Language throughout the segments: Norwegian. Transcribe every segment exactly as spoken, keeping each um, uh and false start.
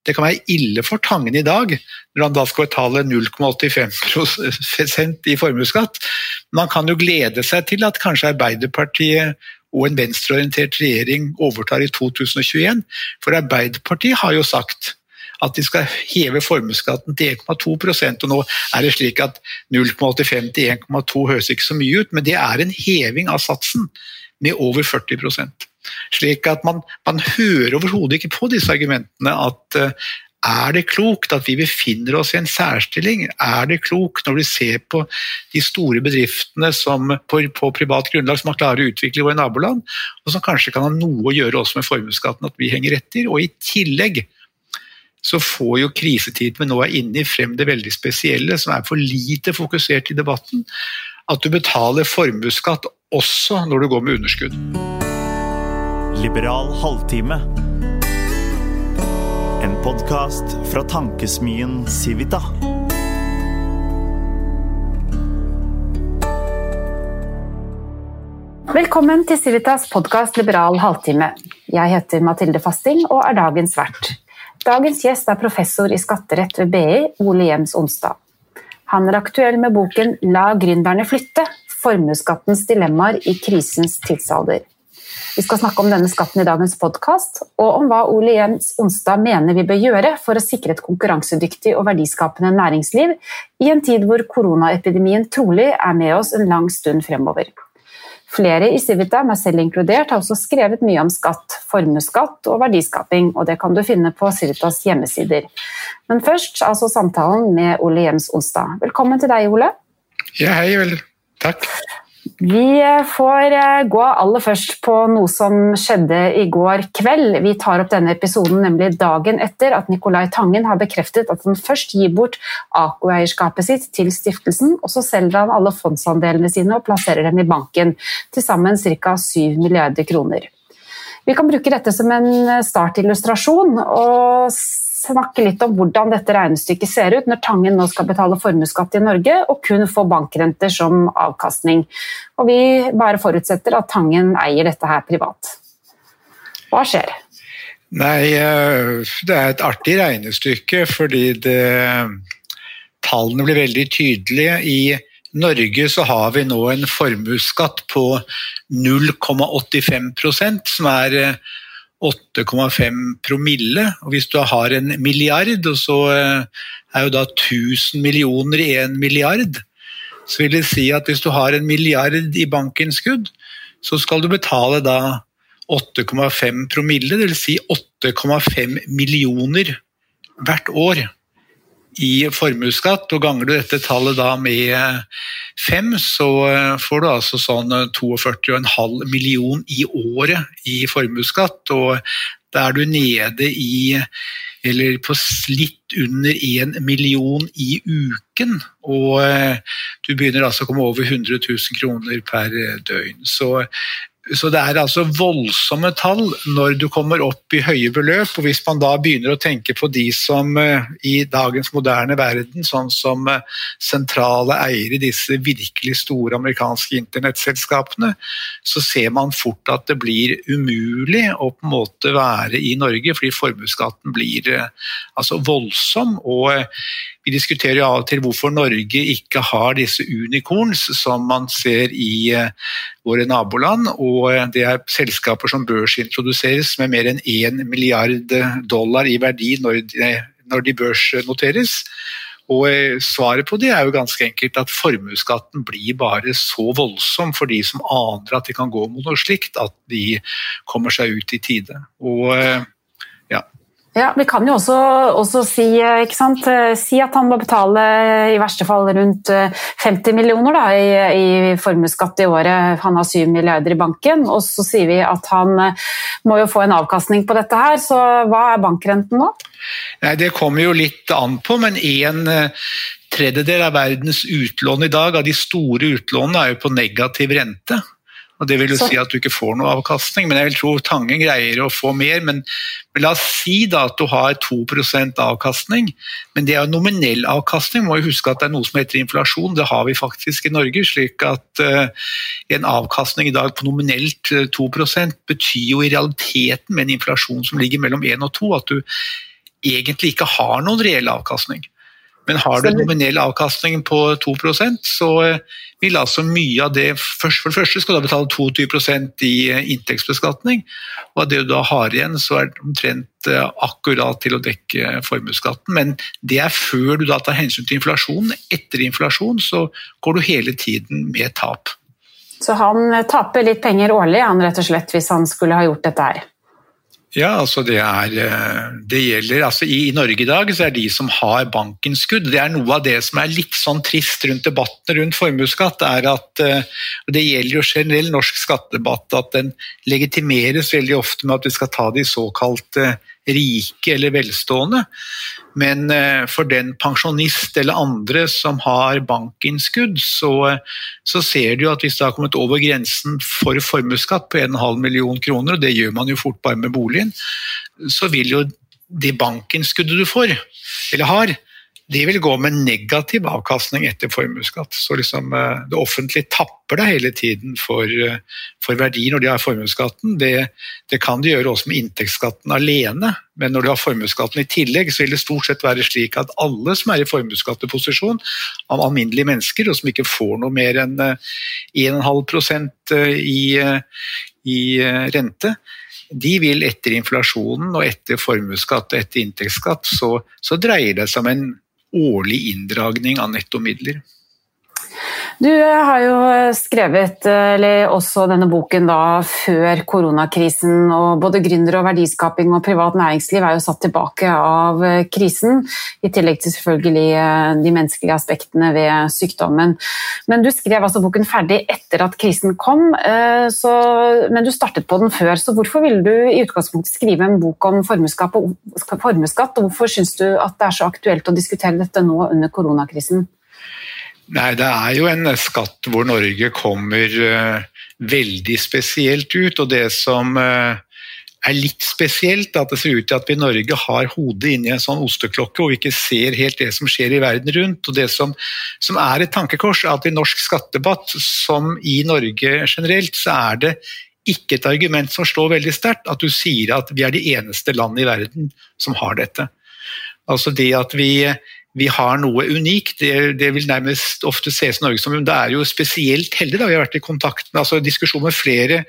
det kan være ille for Tangen i dag, når han da skal betale null komma åttifem prosent i formuesskatt. Man kan jo glede seg til at kanskje Arbeiderpartiet og en venstreorientert regjering overtar i to tusen og tjueen, for Arbeiderpartiet har jo sagt at de skal heve formuesskatten til en komma to prosent, og nå er det slik at null komma åttifem til en komma to høres ikke så mye ut, men det er en heving av satsen med over førti prosent. Slik at man, man hører overhodet ikke på disse argumentene at uh, er det klokt at vi befinner oss i en særstilling? Er det klokt når vi ser på de store bedriftene som på, på privat grunnlag som har klart å utvikle i våre naboland, og som kanskje kan ha noe å gjøre også med formuesskatten at vi henger etter, og i tillegg så får jo krisetiden vi nå er inne i frem det veldig spesielle, som er for lite fokusert i debatten, at du betaler formuesskatt også når du går med underskudd. Liberal halvtime. En podcast fra tankesmien Civita. Velkommen til Civitas podcast Liberal halvtime. Jeg heter Mathilde Fasting og er dagens vert. Dagens gjest er professor i skatterett ved B I, Ole Jems Onstad. Han er aktuell med boken La gründerne flytte, formuesskattens dilemmaer i krisens tidsalder. Vi skal snakke om denne skatten i dagens podcast, og om hva Ole Jems Onstad mener vi bør gjøre for å sikre et konkurransedyktig og verdiskapende næringsliv i en tid hvor koronaepidemien trolig er med oss en lang stund fremover. Flere i Civita, meg selv inkludert, har også skrevet mye om skatt, formuesskatt og verdiskaping, og det kan du finne på Civitas hjemmesider. Men først altså samtalen med Ole Jems Onstad. Velkommen til deg, Ole. Ja, hei vel. Takk. Vi får gå aller først på noe som skjedde i går kveld. Vi tar opp denne episoden nemlig dagen etter at Nicolai Tangen har bekreftet at han først gir bort A K O-eierskapet sitt til stiftelsen, og så selger han alle fondsandelene sine og plasserer dem i banken, til sammen ca. syv milliarder kroner. Vi kan bruke dette som en startillustrasjon og snakke litt om hvordan dette regnestykket ser ut når Tangen nå skal betale formuesskatt i Norge og kun få bankrenter som avkastning. Og vi bare forutsetter at Tangen eier dette her privat. Hva skjer? Nei, det er et artig regnestykke fordi det, tallene blir veldig tydelige. I Norge så har vi nå en formuesskatt på null komma åttifem prosent, som er åtte komma fem promille, og hvis du har en milliard, og så er jo da tusen millioner i en milliard, så vil det si at hvis du har en milliard i bankinnskudd, så skal du betale da åtte komma fem promille, det vil si åtte komma fem millioner hvert år i formuesskatt, og ganger du dette tallet da med fem, så får du altså sånn førti to komma fem million i året i formuesskatt, og da er du nede i, eller på litt under en million i uken, og du begynner altså å komme over hundre tusen kroner per døgn. Så Så det er altså voldsomme tall når du kommer opp i høye beløp, og hvis man da begynner å tenke på de som i dagens moderne verden, sånn som sentrale eiere i disse virkelig store amerikanske internettselskapene, så ser man fort at det blir umulig å på en måte være i Norge, fordi formuesskatten blir altså voldsom, og vi diskuterer jo av og til hvorfor Norge ikke har disse unicorns som man ser i våre naboland, og det er selskaper som børsintroduseres med mer enn en milliard dollar i verdi når de, når de børsnoteres. Og svaret på det er jo ganske enkelt at formuesskatten blir bare så voldsom for de som aner at de kan gå mot noe slikt, at de kommer seg ut i tide. Og ja. Ja, vi kan jo også, også si, ikke sant, si at han må betale i verste fall rundt femti millioner da, i, i formuesskatt i året. Han har syv milliarder i banken, og så sier vi at han må jo få en avkastning på dette her, så hva er bankrenten nå? Nei, det kommer jo litt an på, men en tredjedel av verdens utlån i dag, av de store utlånene, er jo på negativ rente. Og det vil jo si at du ikke får noe avkastning, men jeg vil tro Tangen greier å få mer, men, men la oss si da at du har to prosent avkastning, men det er jo nominell avkastning, må jo huske at det er noe som heter inflasjon, det har vi faktisk i Norge, slik at uh, en avkastning i dag på nominelt uh, to prosent betyr jo i realiteten med en inflasjon som ligger mellom en og to, at du egentlig ikke har noen reell avkastning. Men har du nominell avkastning på to prosent, så vil altså mye av det, for det første skal du betale tjueto prosent i inntektsbeskatning, og av det du da har igjen, så er det omtrent akkurat til å dekke formuesskatten, men det er før du da tar hensyn til inflasjon. Etter inflasjon så går du hele tiden med tap. Så han taper litt penger årlig, han rett og slett, hvis han skulle ha gjort dette her? Ja, altså det er, det gjelder, altså i Norge i dag så er de som har bankinnskudd, det er noe av det som er litt sånn trist rundt debatten rundt formuesskatt, er at, og det gjelder jo generell norsk skattedebatt, at den legitimeres veldig ofte med at vi skal ta de såkalte rike eller velstående, men for den pensjonist eller andre som har bankinnskudd, så, så ser du at hvis det har kommet over grensen for formuesskatt på en og en halv million kroner, og det gjør man jo fort bare med boligen, så vil jo det bankinnskuddet du får, eller har, det vil gå med negativ avkastning etter formuesskatt. Så liksom, det offentlige tapper deg hele tiden for, for verdier når de har formuesskatten. Det, det kan de gjøre også med inntektsskatten alene, men når de har formuesskatten i tillegg, så vil det stort sett være slik at alle som er i formuesskatteposisjon, av alminnelige mennesker, og som ikke får noe mer enn en komma fem prosent i, i rente, de vil etter inflasjonen og etter formuesskatt og etter inntektsskatt, så, så dreier det seg om en årlig inndragning av nettomidler. Du har jo skrevet eller også denne boken da, før koronakrisen, og både gründer og verdiskaping og privat næringsliv er jo satt tilbake av krisen, i tillegg til selvfølgelig de menneskelige aspektene ved sykdommen. Men du skrev altså boken ferdig etter at krisen kom, så, men du startet på den før, så hvorfor ville du i utgangspunktet skrive en bok om formuesskatt, og, formuesskatt, og hvorfor synes du at det er så aktuelt å diskutere dette nå under koronakrisen? Nei, det er jo en skatt hvor Norge kommer uh, veldig spesielt ut, og det som uh, er litt spesielt, at det ser ut til at vi i Norge har hodet inne i en sånn osteklokke, og vi ikke ser helt det som skjer i verden rundt, og det som, som er et tankekors, er at i norsk skattedebatt, som i Norge generelt, så er det ikke et argument som står veldig sterkt, at du sier at vi er det eneste landet i verden som har dette. Altså det at vi Vi har noe unikt, det, det vil nærmest ofte ses i Norge som, det er jo spesielt heldig da vi har vært i kontakt med, altså diskusjon med flere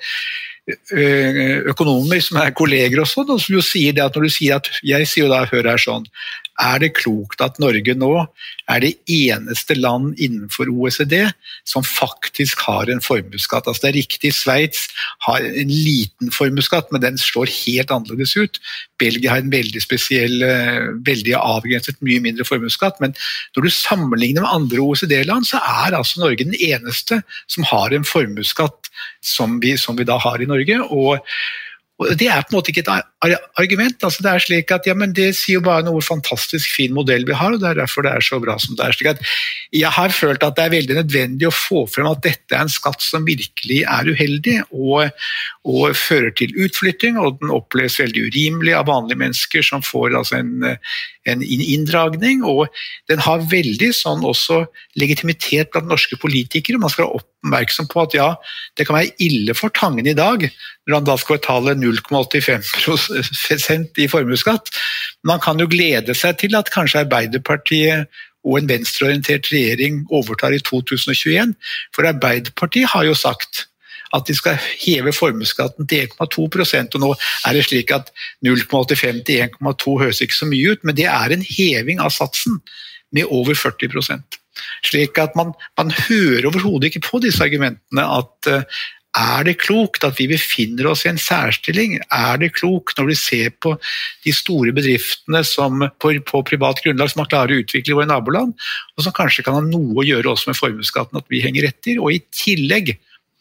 økonomer som er kolleger og sånn, og som jo sier det at når du sier at, jeg sier jo da, hør her sånn, er det klokt at Norge nå er det eneste land innenfor O E C D som faktisk har en formuesskatt. Altså det er riktig, Sveits har en liten formuesskatt, men den slår helt annerledes ut. Belgia har en veldig spesiell, veldig avgrenset, mye mindre formuesskatt, men når du sammenligner med andre O E C D-land, så er altså Norge den eneste som har en formuesskatt som vi, som vi da har i Norge, og Og det er på en måte ikke et argument, altså det er slik at ja, men det sier jo bare noe fantastisk fin modell vi har, og det er derfor det er så bra som det er. Slik at jeg har følt at det er veldig nødvendig å få frem at dette er en skatt som virkelig er uheldig, og, og fører til utflytting, og den oppleves veldig urimelig av vanlige mennesker som får altså en, en inndragning, og den har veldig sånn også legitimitet blant norske politikere. Man skal være oppmerksom på at ja, det kan være ille for Tangen i dag, når han da skal betale null komma åttifem prosent i formuesskatt. Man kan jo glede seg til at kanskje Arbeiderpartiet og en venstreorientert regjering overtar i to tusen og tjueen, for Arbeiderpartiet har jo sagt at de skal heve formuesskatten til en komma to prosent, og nå er det slik at null komma åttifem til en komma to høres ikke så mye ut, men det er en heving av satsen med over førti prosent. Slik at man, man hører overhodet ikke på disse argumentene at uh, er det klokt at vi befinner oss i en særstilling? Er det klokt når vi ser på de store bedriftene som på, på privat grunnlag som har klart å utvikle i våre naboland, og som kanskje kan ha noe å gjøre også med formuesskatten, at vi henger etter, og i tillegg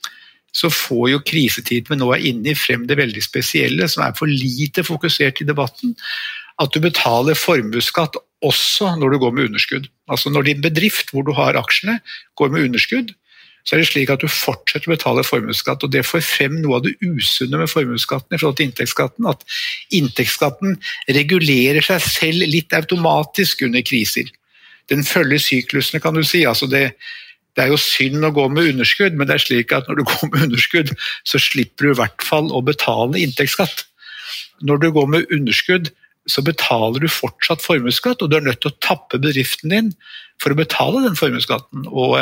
så får jo krisetiden vi nå er inne i frem det veldig spesielle, som er for lite fokusert i debatten, at du betaler formuesskatt også når du går med underskudd. Altså når din bedrift hvor du har aksjene går med underskudd, så er det slik at du fortsetter å betale formuesskatt, og det får frem noe av det usunne med formuesskatten i forhold til inntektsskatten, at inntektsskatten regulerer seg selv litt automatisk under kriser. Den følger syklusene, kan du si. Altså det, det er jo synd å gå med underskudd, men det er slik at når du går med underskudd, så slipper du i hvert fall å betale inntektsskatt. Når du går med underskudd, så betaler du fortsatt formuesskatt, og du er nødt til å tappe bedriften din for å betale den formuesskatten. Og,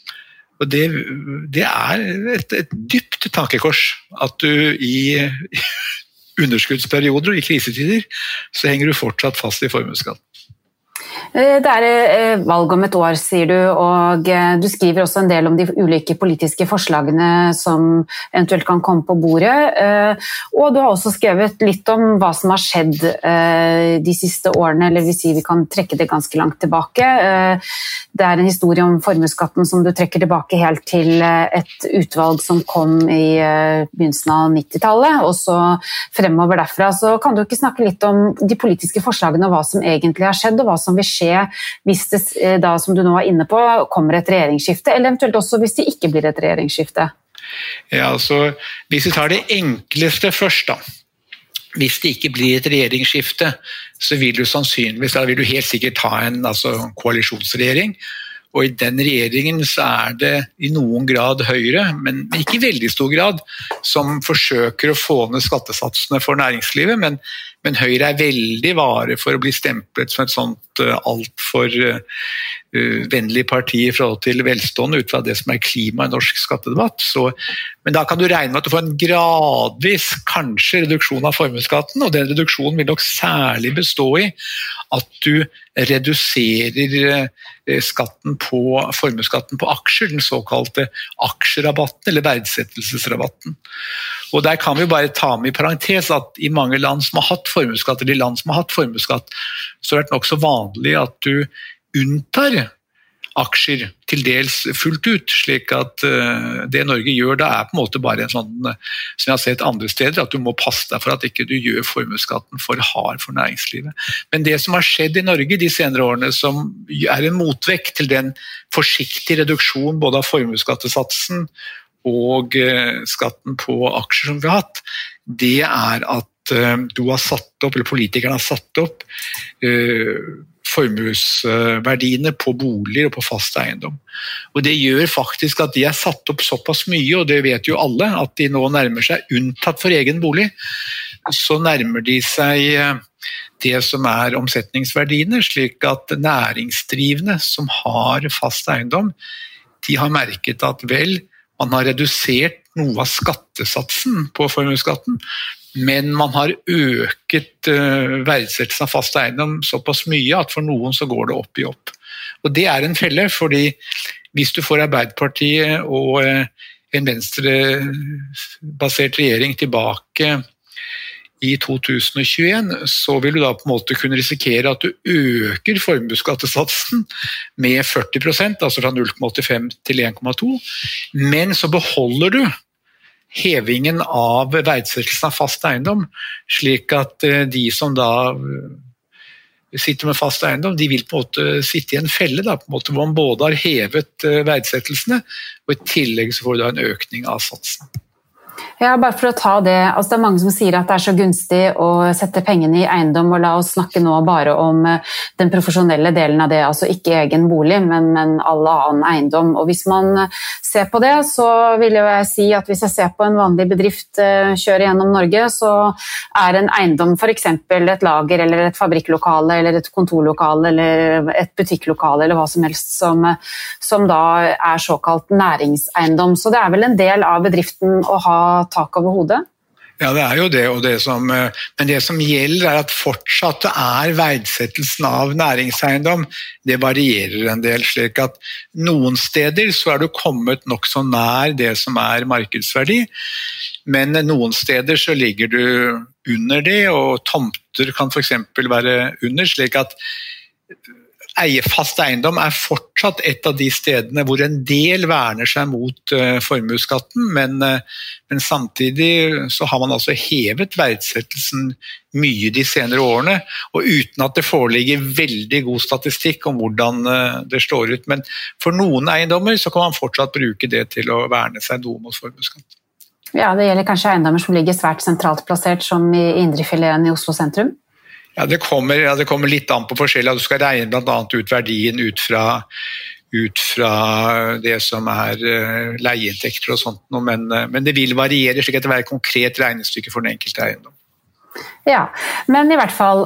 og det, det er et, et dypt tankekors at du i underskuddsperioder og i krisetider så henger du fortsatt fast i formuesskatten. Det er valg om et år, sier du, og du skriver også en del om de ulike politiske forslagene som eventuelt kan komme på bordet. Og du har også skrevet litt om hva som har skjedd de siste årene, eller vil si vi kan trekke det ganske langt tilbake. Det er en historie om formuesskatten som du trekker tilbake helt til et utvalg som kom i begynnelsen av nittitallet, og så fremover derfra. Så kan du ikke snakke litt om de politiske forslagene og hva som egentlig har skjedd, og hva som vil skje hvis det, da, som du nå er inne på, kommer et regjeringsskifte, eller eventuelt også hvis det ikke blir et regjeringsskifte? Ja, altså, hvis vi tar det enkleste først da. Hvis det ikke blir et regjeringsskifte, så vil du sannsynligvis, da vil du helt sikkert ha en altså, koalisjonsregjering, og i den regjeringen så er det i noen grad Høyre, men ikke i veldig stor grad, som forsøker å få ned skattesatsene for næringslivet, men, men Høyre er veldig vare for å bli stemplet som et sånt uh, alt for uh, uh, vennlig parti i forhold til velstånd ut fra det som er klima i norsk skattedebatt. Så, men da kan du regne med at du får en gradvis kanskje reduksjon av formuesskatten, og den reduksjonen vil nok særlig bestå i at du reduserer skatten på, formuesskatten på aksjer, den såkalte aksjerabatten eller verdsettelsesrabatten. Og der kan vi bare ta med i parentes at i mange land som har hatt formuesskatt, eller i land som har hatt formuesskatt, så har det vært nok så vanlig at du unntar aksjer til dels fullt ut, slik at uh, det Norge gjør da er på en måte bare en sånn, som jeg har sett andre steder, at du må passe deg for at ikke du gjør formuesskatten for hard for næringslivet. Men det som har skjedd i Norge de senere årene, som er en motvekt til den forsiktige reduksjon både av formuesskattesatsen og uh, skatten på aksjer som vi har hatt, det er at uh, du har satt opp, eller politikerne har satt opp uh, formuesverdiene på boliger og på fast eiendom. Og det gjør faktisk at de er satt opp såpass mye, og det vet jo alle, at de nå nærmer seg, unntatt for egen bolig, så nærmer de seg det som er omsetningsverdiene, slik at næringsdrivende som har fast eiendom, de har merket at vel, man har redusert noe av skattesatsen på formuesskatten, men man har øket uh, verdsettelsen av fast eiendom såpass mye at for noen så går det opp i opp. Og det er en felle, fordi hvis du får Arbeiderpartiet og uh, en venstrebasert regjering tilbake i to tusen og tjueen, så vil du da på en måte kunne risikere at du øker formuesskattesatsen med førti prosent, altså fra null komma åttifem til en komma to, men så beholder du hevingen av verdsettelsen av fast eiendom, slik at de som da sitter med fast eiendom, de vil på en måte sitte i en felle, da, på en måte, hvor man både har hevet verdsettelsene, og i tillegg så får du da en økning av satsen. Ja, bare for å ta det, altså det er mange som sier at det er så gunstig å sette pengene i eiendom, og la oss snakke nå bare om den profesjonelle delen av det, altså ikke egen bolig, men, men all annen eiendom. Og hvis man ser på det, så vil jeg si at hvis jeg ser på en vanlig bedrift kjøre gjennom Norge, så er en eiendom for eksempel et lager, eller et fabrikklokale, eller et kontorlokale, eller et butikklokale, eller hva som helst, som, som da er såkalt næringseiendom. Så det er vel en del av bedriften å ha tak over hodet? Ja, det er jo det, og det som, men det som gjelder er at fortsatt er verdsettelsen av næringseiendom, det varierer en del, slik at noen steder så er du kommet nok så nær det som er markedsverdi, men noen steder så ligger du under det, og tomter kan for eksempel være under, slik at fast eiendom er fortsatt et av de stedene hvor en del verner seg mot uh, formuesskatten, men, uh, men samtidig så har man altså hevet verdsettelsen mye de senere årene, og uten at det foreligger veldig god statistikk om hvordan uh, det slår ut. Men for noen eiendommer så kan man fortsatt bruke det til å verne seg noe mot formuesskatt. Ja, det gjelder kanskje eiendommer som ligger svært sentralt plassert, som i indrefileten i Oslo sentrum? Ja, det kommer, ja, det kommer litt an på forskjellig. Du skal regne blant annet ut verdien ut fra, ut fra det som er uh, leieinntekter og sånt, men, uh, men det vil variere slik at det er et konkret regnestykke for den enkelte eiendom. Ja, men i hvert fall,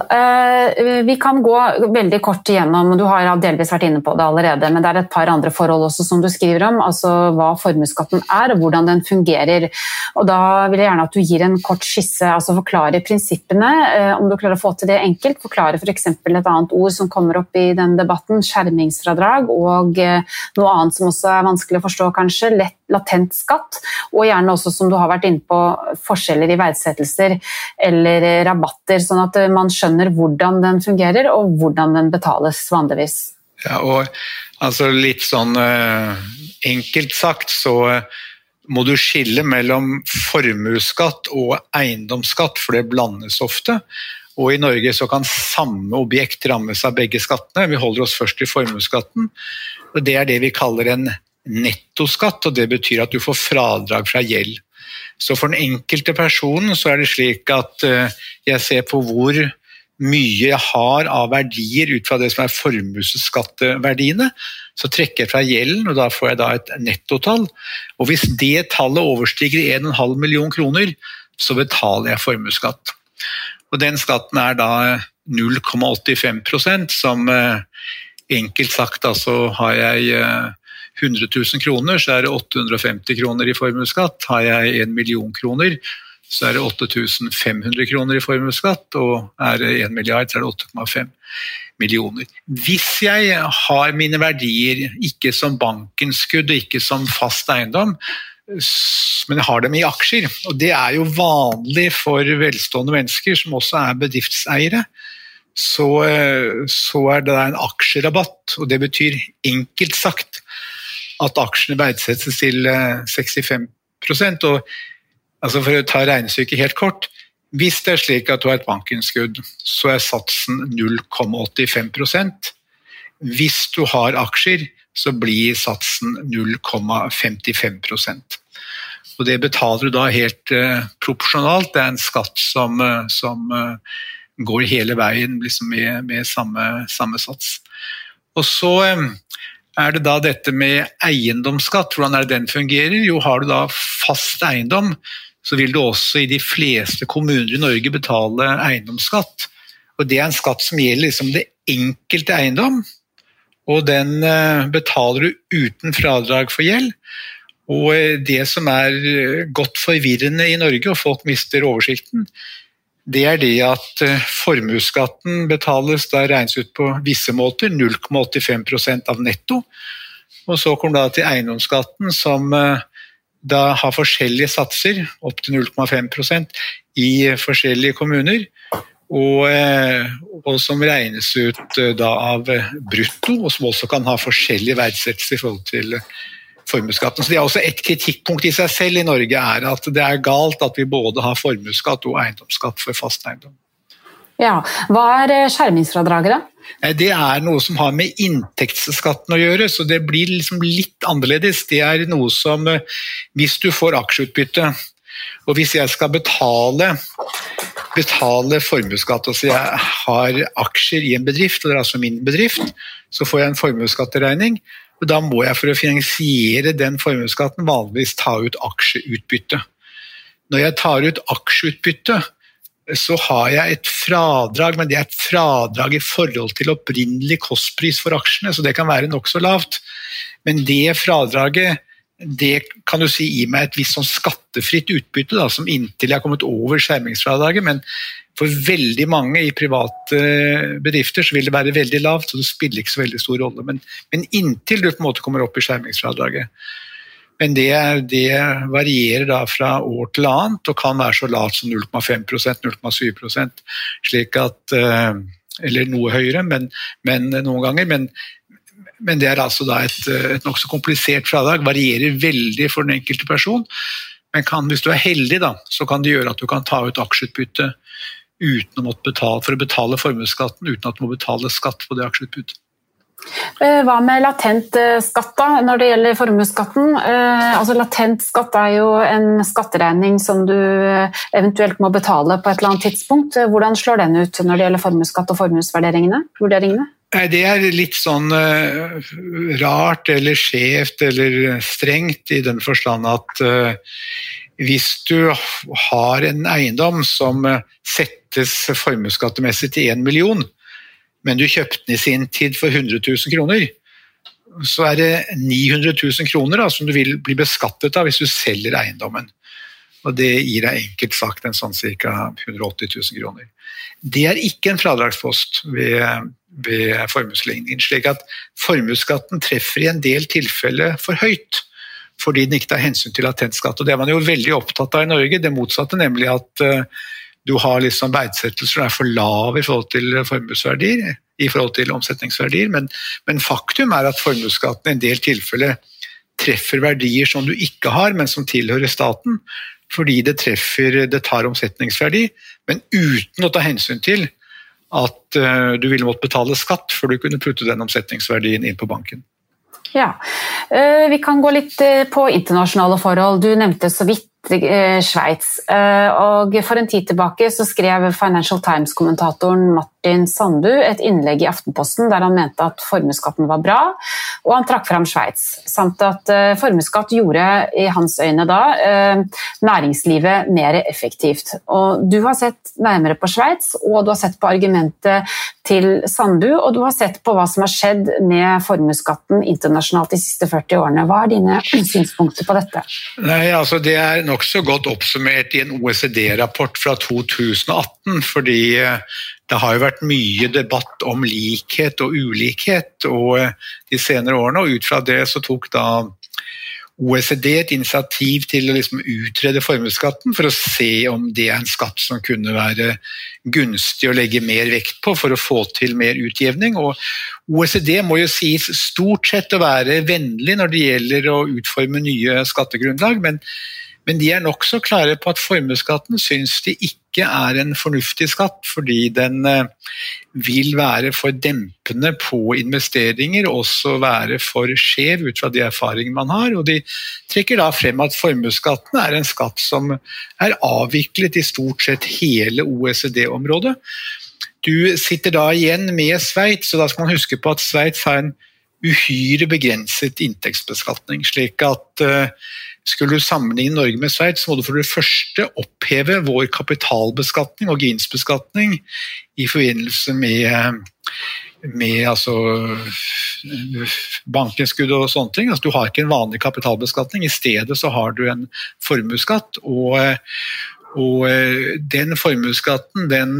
vi kan gå veldig kort igjennom, du har delvis vært inne på det allerede, men det er et par andre forhold også som du skriver om, altså hva formuesskatten er og hvordan den fungerer. Og da vil jeg gjerne at du gir en kort skisse, altså forklare prinsippene, om du klarer å få til det enkelt, forklare for eksempel et annet ord som kommer opp i den debatten, skjermingsfradrag, og noe annet som også er vanskelig å forstå kanskje, lett latent skatt, og gjerne også som du har vært inne på, forskjeller i verdsettelser eller rabatter, sånn at man skjønner hvordan den fungerer og hvordan den betales vanligvis. Ja, og altså litt sånn uh, enkelt sagt, så må du skille mellom formuesskatt og eiendomsskatt, for det blandes ofte. Og i Norge så kan samme objekt rammes av begge skattene. Vi holder oss først i formuesskatten, og det er det vi kaller en nettoskatt, og det betyr at du får fradrag fra gjeld. Så for den enkelte personen så er det slik at jeg ser på hvor mye jeg har av verdier ut fra det som er formuesskatteverdiene, så trekker jeg fra gjelden, og da får jeg da et nettotall. Og hvis det tallet overstiger en komma fem million kroner, så betaler jeg formuesskatt. Og den skatten er da null komma åttifem prosent, som enkelt sagt, altså har jeg hundre tusen kroner, så er det åtte hundre og femti kroner i formuesskatt. Har jeg en million kroner, så er det åtte tusen fem hundre kroner i formuesskatt, og er det en milliard, så er det åtte komma fem millioner. Hvis jeg har mine verdier ikke som bankinnskudd, ikke som fast eiendom, men jeg har dem i aksjer, og det er jo vanlig for velstående mennesker som også er bedriftseiere, så, så er det en aksjerabatt, og det betyr enkelt sagt at aksjene verdsettes til sekstifem prosent, og altså for å ta regnestykket helt kort, hvis det er slik at du har et bankinnskudd, så er satsen null komma åttifem prosent. Hvis du har aksjer, så blir satsen null komma femtifem prosent. Og det betaler du da helt uh, proporsjonalt, det er en skatt som, uh, som uh, går hele veien liksom med, med samme, samme sats. Og så um, er det da dette med eiendomsskatt, hvordan er det den fungerer? Jo, har du da fast eiendom, så vil du også i de fleste kommuner i Norge betale eiendomsskatt. Og det er en skatt som gjelder liksom det enkelte eiendom, og den betaler du uten fradrag for gjeld. Og det som er godt forvirrende i Norge, og folk mister oversikten, det er det at formuesskatten betales, da regnes ut på visse måter, null komma åttifem prosent av netto, og så kommer da til eiendomsskatten som da har forskjellige satser, opp til null komma fem prosent i forskjellige kommuner, og, og som regnes ut da av brutto, og som også kan ha forskjellige verdsettelser i forhold til formuesskatten. Så det er også et kritikkpunkt i seg selv i Norge er at det er galt at vi både har formuesskatt og eiendomsskatt for fast eiendom. Ja, hva er skjermingsfradraget da? Det er noe som har med inntektsskatten å gjøre, så det blir liksom litt annerledes. Det er noe som, hvis du får aksjeutbytte, og hvis jeg skal betale, betale formuesskatt, altså jeg har aksjer i en bedrift, og det er altså min bedrift, så får jeg en formuesskatteregning, og da må jeg for å finansiere den formuesskatten vanligvis ta ut aksjeutbytte. Når jeg tar ut aksjeutbytte, så har jeg et fradrag, men det er et fradrag i forhold til opprinnelig kostpris for aksjene, så det kan være nok så lavt. Men det fradraget, det kan du si gir meg et visst sånn skattefritt utbytte, da, som inntil jeg har kommet over skjermingsfradraget, men for veldig mange i private bedrifter så vil det være veldig lavt, så det spiller ikke så veldig stor rolle, men, men inntil du på en måte kommer opp i skjermingsfradraget. Men det, det varierer da fra år til annet, og kan være så lavt som null komma fem prosent, null komma syv prosent, slik at, eller noe høyere, men, men noen ganger, men, men det er altså da et, et nok så komplisert fradrag, varierer veldig for den enkelte person, men kan, hvis du er heldig da, så kan det gjøre at du kan ta ut aksjeutbytte uten å måtte betale, for å betale formuesskatten, uten at du må betale skatt på det aksjeutbyttet. Hva med latent skatt da, når det gjelder formuesskatten? Altså latent skatt er jo en skatteregning som du eventuelt må betale på et eller annet tidspunkt. Hvordan slår den ut når det gjelder formuesskatt og formuesvurderingene? Det er litt sånn uh, rart eller skjevt eller strengt i den forstand at uh, hvis du har en eiendom som settes formuesskattemessig til en million, men du kjøpte den i sin tid for hundre tusen kroner, så er det ni hundre tusen kroner da, som du vil bli beskattet av hvis du selger eiendommen. Og det gir deg enkelt sagt en sånn cirka hundre og åtti tusen kroner. Det er ikke en fradragspost ved, ved formuesligningen, slik at formuesskatten treffer i en del tilfeller for høyt, fordi den ikke tar hensyn til latentskatt. Og det er man jo veldig opptatt av i Norge, det motsatte, nemlig at uh, du har liksom verdsettelser som er for lav i forhold til formuesverdier, i forhold til omsetningsverdier, men, men faktum er at formuesskatten i en del tilfeller treffer verdier som du ikke har, men som tilhører staten, fordi det treffer, det tar omsetningsverdi, men uten å ta hensyn til at uh, du ville måtte betale skatt før du kunne putte den omsetningsverdien inn på banken. Ja, uh, vi kan gå litt uh, på internasjonale forhold. Du nevnte så vidt Sveits, og for en tid tilbake så skrev Financial Times-kommentatoren Martin Sandu et innlegg i Aftenposten der han mente at formuesskatten var bra, og han trakk frem Sveits, samt at formuesskatt gjorde i hans øyne da næringslivet mer effektivt. Og du har sett nærmere på Sveits, og du har sett på argumentet til Sandu, og du har sett på hva som har skjedd med formuesskatten internasjonalt de siste førti årene. Hva er dine synspunkter på dette? Nei, altså det er nok så godt oppsummert i en O E C D-rapport fra to tusen og atten, fordi det har jo vært mye debatt om likhet og ulikhet og de senere årene, og ut fra det så tok da O E C D et initiativ til å liksom utrede formuesskatten for å se om det er en skatt som kunne være gunstig å legge mer vekt på for å få til mer utjevning. Og O E C D må jo sies stort sett å være vennlig når det gjelder å utforme nye skattegrunnlag, men Men de er nok så klare på at formuesskatten synes de ikke er en fornuftig skatt, fordi den vil være for dempende på investeringer, og også være for skjev ut fra de erfaringene man har. Og de trekker da frem at formuesskatten er en skatt som er avviklet i stort sett hele O E C D-området. Du sitter da igjen med Sveits, og da skal man huske på at Sveits har en uhyre begrenset inntektsbeskatning, slik at skulle du sammenligne Norge med Sveits, så må du for det første oppheve vår kapitalbeskatning og gevinstbeskatning i forbindelse med, med altså, bankinnskudd og sånne ting. Altså, du har ikke en vanlig kapitalbeskatning, i stedet så har du en formuesskatt, og, og den formuesskatten, den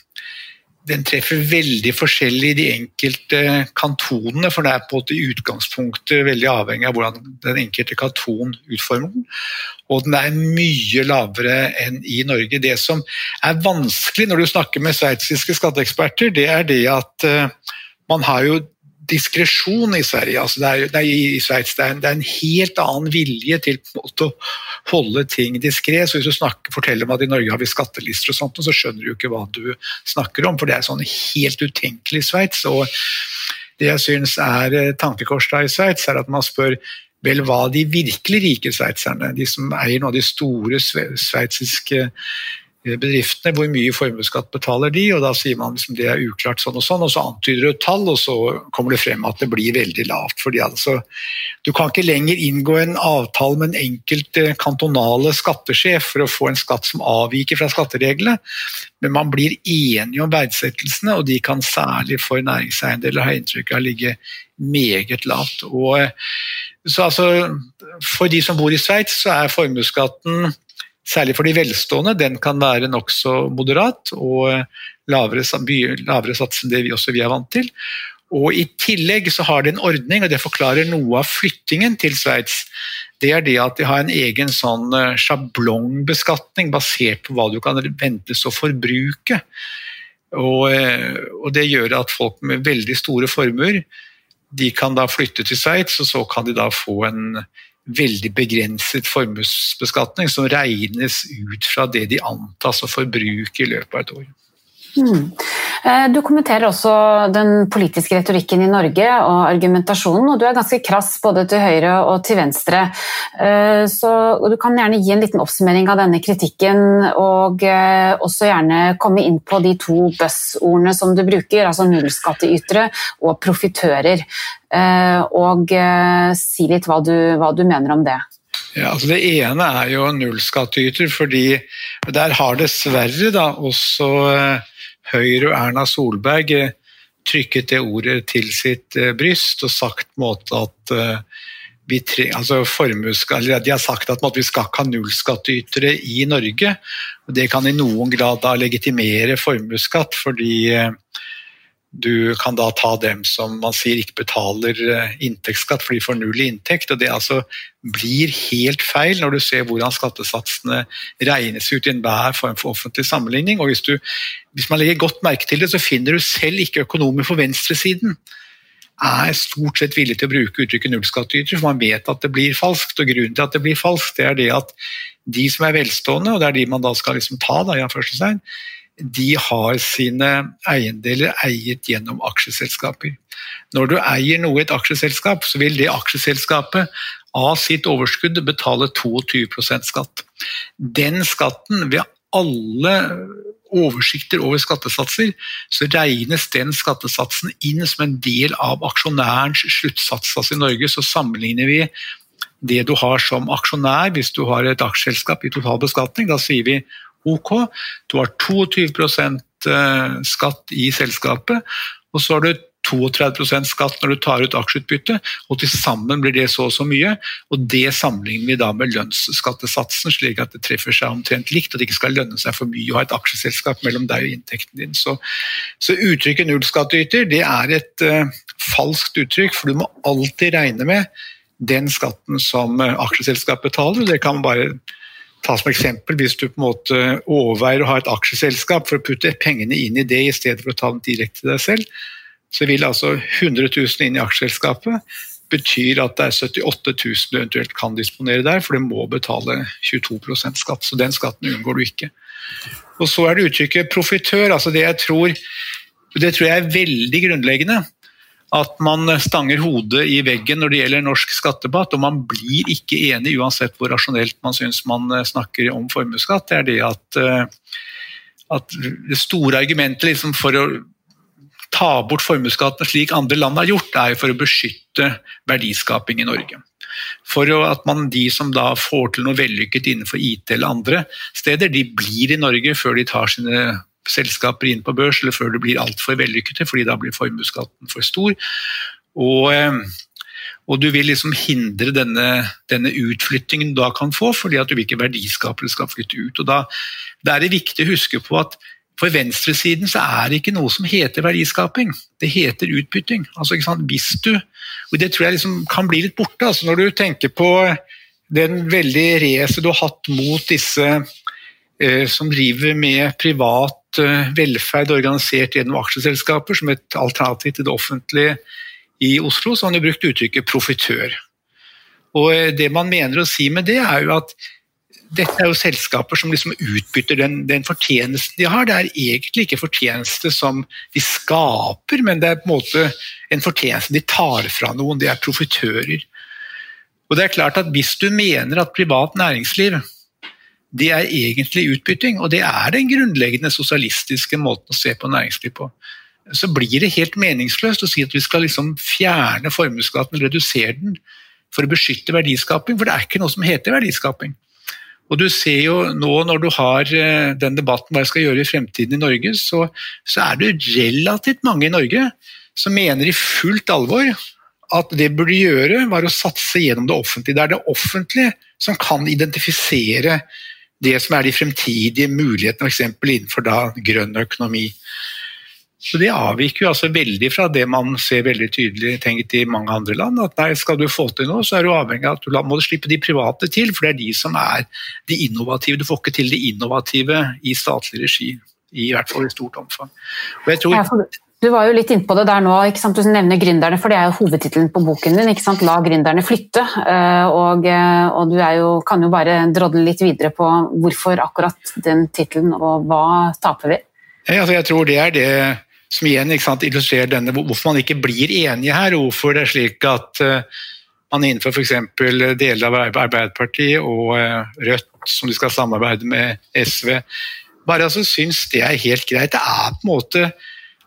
den treffer veldig forskjellig i de enkelte kantonene, for det er på et utgangspunktet veldig avhengig av hvordan den enkelte kanton utformer den, og den er mye lavere enn i Norge. Det som er vanskelig når du snakker med sveitsiske skatteeksperter, det er det at man har jo diskresjon i Sverige, altså det er, det er i Sveits, det, det er en helt annen vilje til på en måte å holde ting diskret, så hvis du snakker, forteller om at i Norge har vi skattelister og sånt, så skjønner du ikke hva du snakker om, for det er sånn helt utenkelig i Sveits, og det jeg synes er tankekors da i Sveits, er at man spør vel hva de virkelig rike sveitserne, de som eier noen av de store sveitsiske bedriftene, hvor mye formuesskatt betaler de, og da sier man liksom det er uklart sånn og sånn, og så antyder du et tall, og så kommer det frem at det blir veldig lavt, fordi altså, du kan ikke lenger inngå en avtale med en enkelt kantonale skattesjef for å få en skatt som avviker fra skattereglene, men man blir enige om verdsettelsene, og de kan særlig for næringseiendeler ha inntrykk av å ligge meget lavt. Og, så altså, for de som bor i Sveits, så er formuesskatten særlig for de velstående, den kan være nok så moderat og lavere, lavere sats enn det vi også vi er vant til. Og i tillegg så har det en ordning, og det forklarer noe av flyttingen til Sveits. Det er det at de har en egen sånn sjablongbeskatning basert på hva du kan ventes å forbruke. Og, og det gjør at folk med veldig store formuer, de kan da flytte til Sveits, og så kan de da få en veldig begrenset formuesbeskatning som regnes ut fra det de antas å forbruke i løpet av et år. Mm. Du kommenterer også den politiske retorikken i Norge og argumentasjonen, og du er ganske krass både til høyre og til venstre. Så du kan gjerne gi en liten oppsummering av denne kritikken, og også gjerne komme inn på de to buzzordene som du bruker, altså nullskatteytere og profitører, og si litt hva du, hva du mener om det. Ja, altså det ene er jo nullskattyter, fordi der har dessverre da også Høyre og Erna Solberg trykket det ordet til sitt bryst og sagt på en måte at vi tre, altså formueskatt, eller de har sagt at vi skal ikke ha nullskattytere i Norge, og det kan i noen grad da legitimere formueskatt, fordi du kan da ta dem som man sier ikke betaler inntektsskatt, for de får null i inntekt, og det altså blir helt feil når du ser hvordan skattesatsene regnes ut i enhver form for offentlig sammenligning, og hvis, du, hvis man legger godt merke til det, så finner du selv ikke økonomer på venstresiden er stort sett villig til å bruke uttrykket nullskattyter, for man vet at det blir falskt, og grunnen til at det blir falskt, det er det at de som er velstående, og det er de man da skal liksom ta, da, ja, først og fremst, de har sine eiendeler eiet gjennom aksjeselskaper. Når du eier noe i et aksjeselskap, så vil det aksjeselskapet av sitt overskudd betale tjueto prosent skatt. Den skatten ved alle oversikter over skattesatser, så regnes den skattesatsen inn som en del av aksjonærens sluttsats. Altså i Norge så sammenligner vi det du har som aksjonær, hvis du har et aksjeselskap i total beskatning, da sier vi ok, du har tjueto prosent skatt i selskapet, og så har du trettito prosent skatt når du tar ut aksjeutbytte, og til sammen blir det så og så mye, og det sammenligner vi da med lønnsskattesatsen, slik at det treffer seg omtrent likt, og det ikke skal lønne seg for mye å ha et aksjeselskap mellom deg og inntekten din. Så, så uttrykket nullskattyter, det er et uh, falskt uttrykk, for du må alltid regne med den skatten som uh, aksjeselskapet betaler, og det kan man bare ta som eksempel, hvis du på en måte overveier å ha et aksjeselskap for å putte pengene inn i det i stedet for å ta den direkte til deg selv, så vil altså hundre tusen inn i aksjeselskapet betyr at det er syttiåtte tusen du eventuelt kan disponere der, for du må betale tjueto prosent skatt, så den skatten unngår du ikke. Og så er det uttrykket profitør, altså det jeg tror, det tror jeg er veldig grunnleggende, at man stanger hodet i veggen når det gjelder norsk skattedebatt, og man blir ikke enig uansett hvor rasjonelt man synes man snakker om formuesskatt. Det er det at, at det store argumentet liksom for å ta bort formuesskatten slik andre land har gjort, er for å beskytte verdiskaping i Norge. For at man, de som da får til noe vellykket innenfor I T eller andre steder, de blir i Norge før de tar sine selskaper inn på børs, eller før det blir alt for vellykkete, fordi da blir formuesskatten for stor. Og, og du vil liksom hindre denne, denne utflyttingen du da kan få, fordi at du vil ikke verdiskapere skal flytte ut. Og da, da er det viktig å huske på at for venstresiden så er det ikke noe som heter verdiskaping, det heter utbytting. Altså, ikke sant? Hvis du, og det tror jeg liksom kan bli litt borte, altså når du tenker på den veldig race du har hatt mot disse eh, som driver med privat velferd organisert gjennom aksjeselskaper som et alternativ til det offentlige i Oslo, så har han jo brukt uttrykket profitør. Og det man mener å si med det er jo at dette er jo selskaper som liksom utbytter den, den fortjenesten de har. Det er egentlig ikke fortjeneste som de skaper, men det er på en måte en fortjeneste de tar fra noen, det er profitører. Og det er klart at hvis du mener at privat næringsliv det er egentlig utbytting, og det er den grunnleggende sosialistiske måten å se på næringsliv på. Så blir det helt meningsløst å si at vi skal liksom fjerne formuesskatten eller redusere den for å beskytte verdiskaping, for det er ikke noe som heter verdiskaping. Og du ser jo nå når du har den debatten hva jeg skal gjøre i fremtiden i Norge, så, så er det relativt mange i Norge som mener i fullt alvor at det burde gjøre var å satse gjennom det offentlige. Det er det offentlige som kan identifisere det som er de fremtidige mulighetene, for eksempel innenfor da grønn økonomi. Så det avviker jo altså veldig fra det man ser veldig tydelig tenkt i mange andre land, at nei, skal du få til noe, så er du avhengig av at du må du slippe de private til, for det er de som er de innovative. Du får ikke til de innovative i statlig regi, i hvert fall i stort omfang. Og jeg tror... Ja, du var jo litt inne på det der nå, ikke sant? Du nevner gründerne, for det er jo hovedtitelen på boken din, ikke sant? La gründerne flytte, og, og du er jo, kan jo bare drodle litt videre på hvorfor akkurat den titelen, og hva taper vi? Ja, altså jeg tror det er det som igjen ikke sant, illustrerer denne, hvorfor man ikke blir enige her, og hvorfor det er slik at uh, man innenfor for eksempel deler av Arbeiderpartiet og uh, Rødt, som de skal samarbeide med S V, bare altså synes det er helt greit. Det er på en måte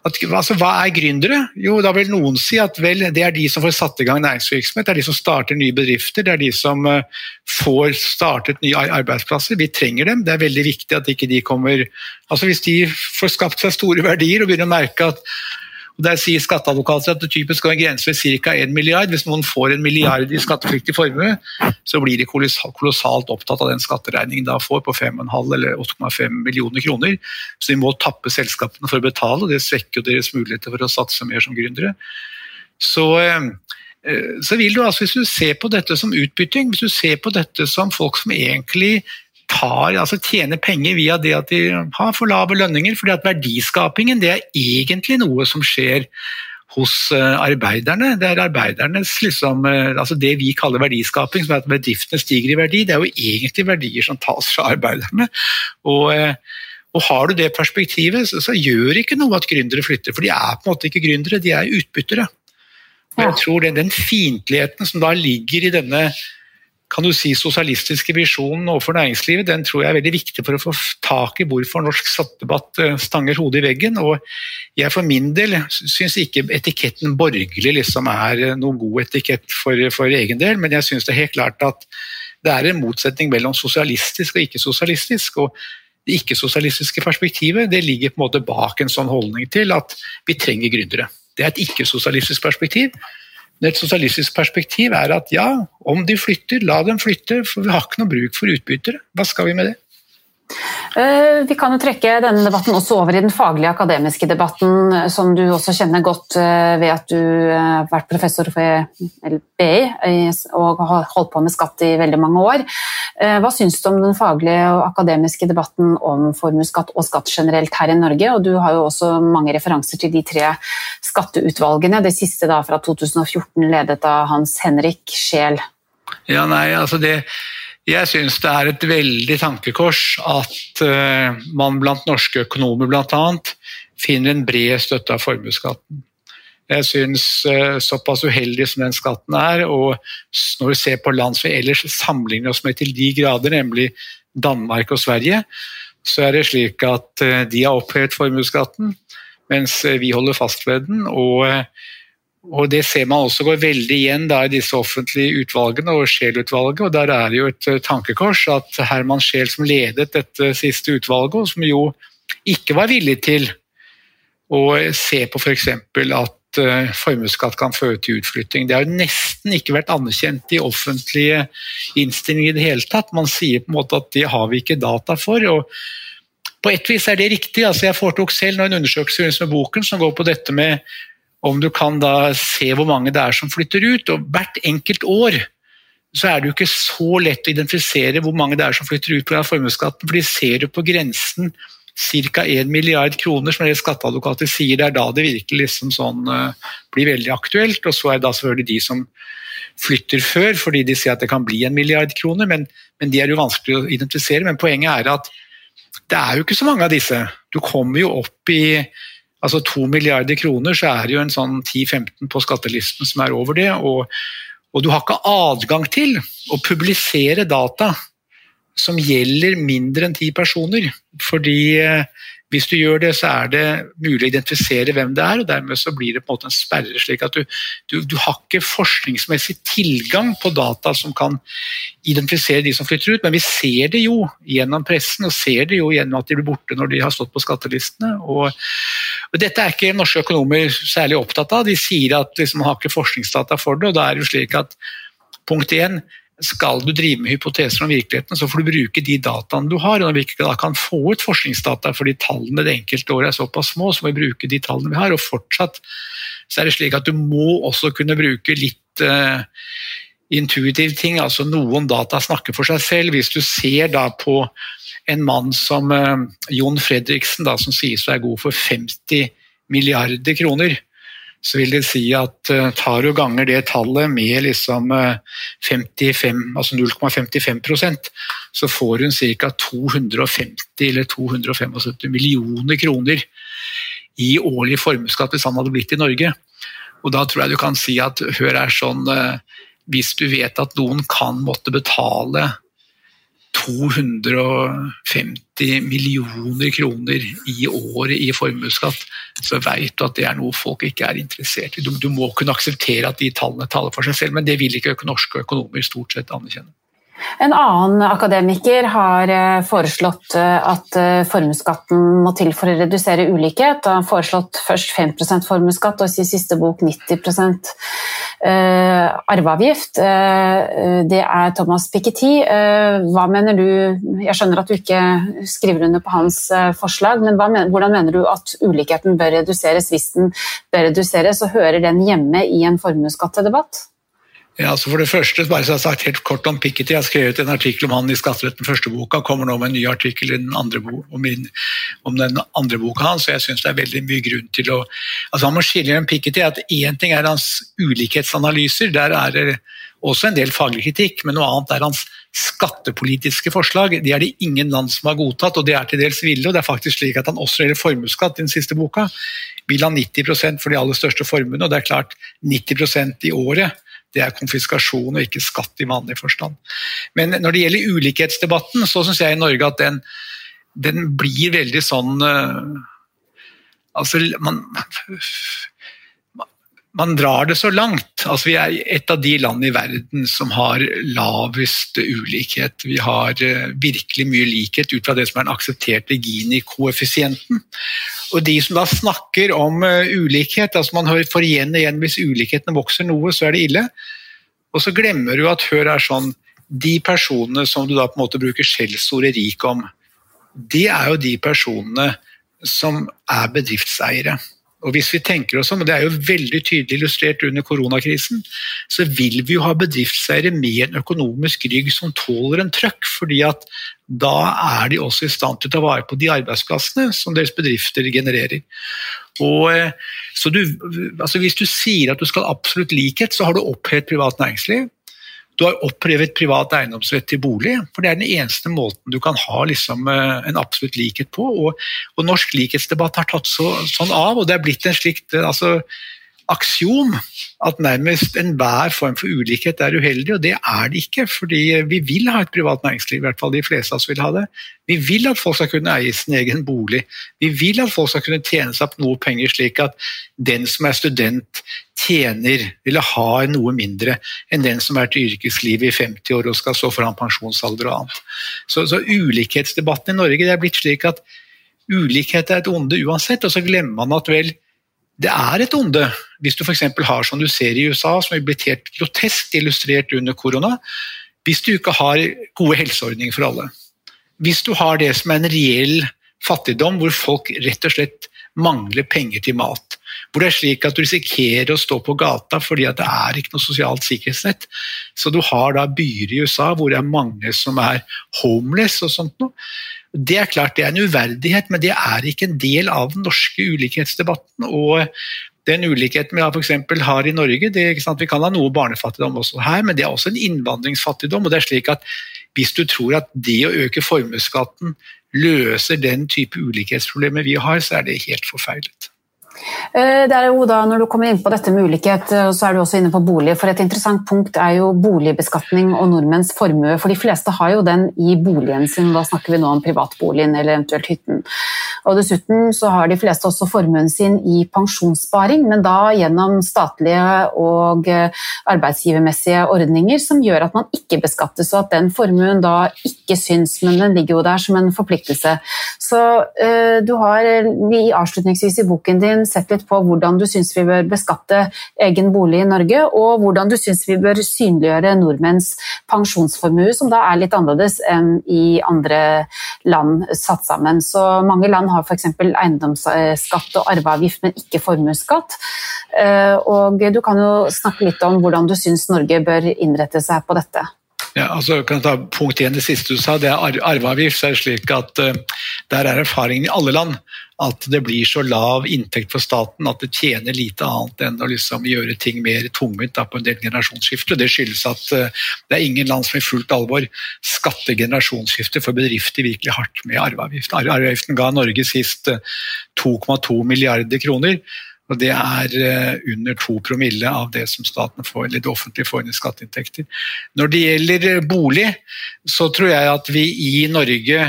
At, altså, hva er gründere? Jo, da vil noen si at vel, det er de som får satt i gang næringsvirksomhet, det er de som starter nye bedrifter, det er de som uh, får startet nye arbeidsplasser. Vi trenger dem, det er veldig viktig at ikke de kommer... Altså hvis de får skapt seg store verdier og begynner å merke at og der sier skatteadvokater at det typisk går en grense ved cirka en milliard. Hvis noen får en milliard i skattepliktig formue, så blir de kolossalt opptatt av den skatteregningen de får på fem komma fem eller åtte komma fem millioner kroner. Så de må tappe selskapene for å betale, og det svekker jo deres muligheter for å satse mer som gründere. Så, så vil du altså, hvis du ser på dette som utbytting, hvis du ser på dette som folk som egentlig tar, altså tjener penger via det at de har for lave lønninger, fordi at verdiskapingen det er egentlig noe som skjer hos arbeiderne. Det er arbeidernes, liksom, altså det vi kaller verdiskaping, som er at bedriftene stiger i verdi, det er jo egentlig verdier som tas fra arbeiderne. Og, og har du det perspektivet, så, så gjør ikke noe at gründere flytter, for de er på en måte ikke gründere, de er utbyttere. Og jeg tror det, den fiendtligheten som da ligger i denne kan du si sosialistiske visjonen overfor næringslivet, den tror jeg er veldig viktig for å få tak i hvorfor norsk skattedebatt stanger hodet i veggen, og jeg for min del synes ikke etiketten borgerlig liksom er noen god etikett for, for egen del, men jeg synes det er helt klart at det er en motsetning mellom sosialistisk og ikke-sosialistisk, og det ikke-sosialistiske perspektivet, det ligger på en måte bak en sånn holdning til at vi trenger gründere. Det er et ikke-sosialistisk perspektiv. Et sosialistisk perspektiv er at ja, om de flytter, la dem flytte, for vi har ikke noe bruk for utbyttere. Hva skal vi med det? Vi kan jo trekke denne debatten også over i den faglige akademiske debatten, som du også kjenner godt ved at du har vært professor ved B I og har holdt på med skatt i veldig mange år. Hva synes du om den faglige og akademiske debatten om formuesskatt og skatt generelt her i Norge? Og du har jo også mange referanser til de tre skatteutvalgene, det siste da fra to tusen og fjorten ledet av Hans Henrik Scheel. Ja, nei, altså det... Jeg synes det er et veldig tankekors at uh, man blant norske økonomer blant annet finner en bred støtte av formuesskatten. Jeg synes uh, såpass uheldig som den skatten er, og når vi ser på land som vi ellers sammenligner oss med til de grader, nemlig Danmark og Sverige, så er det slik at uh, de har opphevet formuesskatten, mens uh, vi holder fast ved den, og uh, Og det ser man også går veldig igjen da, i disse offentlige utvalgene og Scheel-utvalget, og der er det jo et tankekors at Herman Scheel som ledet dette siste utvalget, og som jo ikke var villig til å se på for eksempel at uh, formuesskatt kan føre til utflytting. Det har jo nesten ikke vært anerkjent i offentlige innstillinger i det hele tatt. Man sier på en måte at det har vi ikke data for, og på et vis er det riktig. Altså, jeg foretok selv en undersøkelse med boken som går på dette med om du kan da se hvor mange det er som flytter ut, og hvert enkelt år så er det jo ikke så lett å identifisere hvor mange det er som flytter ut på grunn av formuesskatten, for de ser jo på grensen cirka en milliard kroner, som det skatteadvokater sier, det er da det virkelig liksom sånn, uh, blir veldig aktuelt, og så er det da selvfølgelig de som flytter før, fordi de sier at det kan bli en milliard kroner, men, men de er jo vanskelig å identifisere, men poenget er at det er jo ikke så mange av disse. Du kommer jo opp i altså to milliarder kroner, så er det jo en sånn ti til femten på skattelisten som er over det, og, og du har ikke adgang til å publisere data som gjelder mindre enn ti personer, fordi eh, hvis du gjør det, så er det mulig å identifisere hvem det er, og dermed så blir det på en måte en sperre, slik at du, du, du har ikke forskningsmessig tilgang på data som kan identifisere de som flytter ut, men vi ser det jo gjennom pressen, og ser det jo gjennom at de blir borte når de har stått på skattelistene, og, og dette er ikke norske økonomer særlig opptatt av. De sier at liksom, man har ikke forskningsdata for det, og da er det jo slik at punkt én, skal du drive med hypoteser om virkeligheten, så får du bruke de dataene du har, og når vi ikke da kan få ut forskningsdata fordi tallene det enkelte år er såpass små, så må vi bruke de tallene vi har, og fortsatt så er det slik at du må også kunne bruke litt uh, intuitive ting, altså noen data snakker for seg selv. Hvis du ser da på en mann som uh, Jon Fredriksen, da, som sies å være god for femti milliarder kroner, så vil det si at uh, tar du ganger det tallet med liksom uh, femtifem, altså null komma femtifem prosent, så får hun ca. to hundre og femti eller to hundre og syttifem millioner kroner i årlig formuesskatt hvis han hadde blitt i Norge. Og da tror jeg du kan si at hør er sånn, uh, hvis du vet at noen kan måtte betale to hundre og femti millioner kroner i året i formuesskatt, så vet du at det er noe folk ikke er interessert i. Du, du må kunne akseptere at de tallene taler for seg selv, men det vil ikke norske økonomer stort sett anerkjenne. En annen akademiker har foreslått at formuesskatten må til for å redusere ulikhet. Han har foreslått først fem prosent formuesskatt og i sin siste bok nitti prosent arveavgift. Det er Thomas Piketty. Hva mener du? Jeg skjønner at du ikke skriver under på hans forslag, men hvordan mener du at ulikheten bør reduseres? Hvis den bør reduseres, så hører den hjemme i en formuesskattedebatt? Ja, altså for det første, bare så jeg har sagt helt kort om Piketty, jeg har skrevet en artikkel om han i Skatteretten første boka, kommer nå med en ny artikkel i den andre bo, om, min, om den andre boka hans, så jeg synes det er veldig mye grunn til å, altså man må skille om Piketty, at en ting er hans ulikhetsanalyser, der er det også en del faglig kritikk, men noe annet er hans skattepolitiske forslag, det er det ingen land som har godtatt, og det er til dels ville, og det er faktisk slik at han også gjelder formuesskatt i den siste boka, vil ha nitti prosent for de aller største formuene, og det er klart nitti prosent i året, det er konfiskasjon og ikke skatt i vanlig forstand. Men når det gjelder ulikhetsdebatten, så synes jeg i Norge at den, den blir veldig sånn, uh, altså man, man drar det så langt. Altså vi er et av de land i verden som har lavest ulikhet. Vi har uh, virkelig mye likhet ut fra det som er den aksepterte Gini-koeffisienten. Og de som da snakker om uh, ulikhet, altså man får igjen og igjen hvis ulikhetene vokser noe, så er det ille. Og så glemmer du at hør er sånn, de personene som du da på en måte bruker skjellsordet rik om, det er jo de personene som er bedriftseiere. Og hvis vi tenker oss om, og det er jo veldig tydelig illustrert under koronakrisen, så vil vi jo ha bedriftseiere med en økonomisk rygg som tåler en trøkk, fordi at da er de også i stand til å ta vare på de arbeidsplassene som deres bedrifter genererer. Og, så du, altså hvis du sier at du skal ha absolutt likhet, så har du opphevet privat næringsliv. Du har opphevet privat eiendomsrett til bolig, for det er den eneste måten du kan ha liksom, en absolutt likhet på. Og, og norsk likhetsdebatt har tatt så, sånn av, og det er blitt en slikt altså, aksjon at nærmest enhver form for ulikhet er uheldig, og det er det ikke, fordi vi vil ha et privat næringsliv, i hvert fall de fleste av oss vil ha det. Vi vil at folk skal kunne eie sin egen bolig. Vi vil at folk skal kunne tjene seg opp noe penger, slik at den som er student tjener eller har noe mindre enn den som er til yrkesliv i femti år og skal stå foran pensjonsalder og annet. Så, så ulikhetsdebatten i Norge det er blitt slik at ulikhet er et onde uansett, og så glemmer man at vel, det er et onde, hvis du for eksempel har som du ser i U S A, som er blitt helt grotesk illustrert under korona, hvis du ikke har gode helseordninger for alle. Hvis du har det som er en reell fattigdom, hvor folk rett og slett mangler penger til mat, hvor det er slik at du risikerer å stå på gata fordi at det er ikke noe sosialt sikkerhetsnett. Så du har da byer i U S A hvor det er mange som er homeless og sånt noe. Det er klart det er en uverdighet, men det er ikke en del av den norske ulikhetsdebatten, og den ulikheten vi har, for eksempel, har i Norge, det er ikke sant, vi kan ha noe barnefattigdom også her, men det er også en innvandringsfattigdom, og det er slik at hvis du tror at det å øke formuesskatten løser den type ulikhetsproblemer vi har, så er det helt forfeilet. Det er jo da, når du kommer inn på dette med ulikhet, så er du også inne på bolig, for et interessant punkt er jo boligbeskatning og nordmenns formue, for de fleste har jo den i boligen sin, da snakker vi nå om privatboligen eller eventuelt hytten. Og dessuten så har de fleste også formuen sin i pensjonssparing, men da gjennom statlige og arbeidsgivermessige ordninger som gjør at man ikke beskattes, og at den formuen da ikke syns, men den ligger jo der som en forpliktelse. Så uh, du har i avslutningsvis i boken din sett litt på hvordan du synes vi bør beskatte egen bolig i Norge, og hvordan du synes vi bør synliggjøre nordmenns pensjonsformue, som da er litt annerledes enn i andre land satt sammen. Så mange land har for eksempel eiendomsskatt og arveavgift, men ikke formuesskatt. Og du kan jo snakke litt om hvordan du synes Norge bør innrette seg på dette. Ja, altså kan jeg ta punkt igjen, det siste du sa, det er arveavgift, så er det slik at uh, der er erfaringen i alle land at det blir så lav inntekt for staten at det tjener lite annet enn å liksom gjøre ting mer tungvint på en del generasjonsskifter. Det skyldes at uh, det er ingen land som i fullt alvor skatter generasjonsskifter for bedrifter virkelig hardt med arveavgift. Arveavgiften ga Norge sist uh, to komma to milliarder kroner, og det er under to promille av det som staten får, eller det offentlige får inn i skatteinntekter. Når det gjelder bolig, så tror jeg at vi i Norge